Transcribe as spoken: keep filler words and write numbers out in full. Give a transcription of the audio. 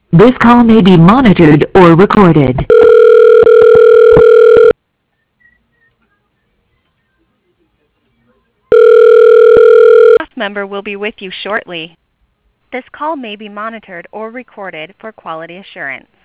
This call may be monitored or recorded. Staff member will be with you shortly. This call may be monitored or recorded for quality assurance.